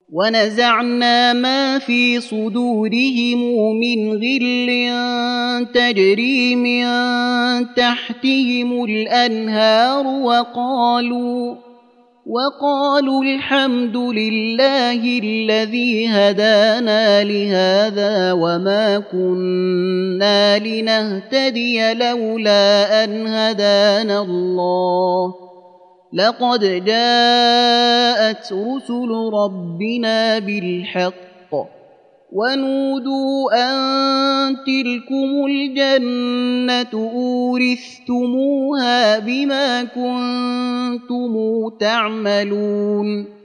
ونزعنا ما في صدورهم من غل تجري من تحتهم الأنهار وقالوا الحمد لله الذي هدانا لهذا وما كنا لنهتدي لولا أن هدانا الله لقد جاءت رسل ربنا بالحق ونودوا أن تلكم الجنة أورثتموها بما كنتم تعملون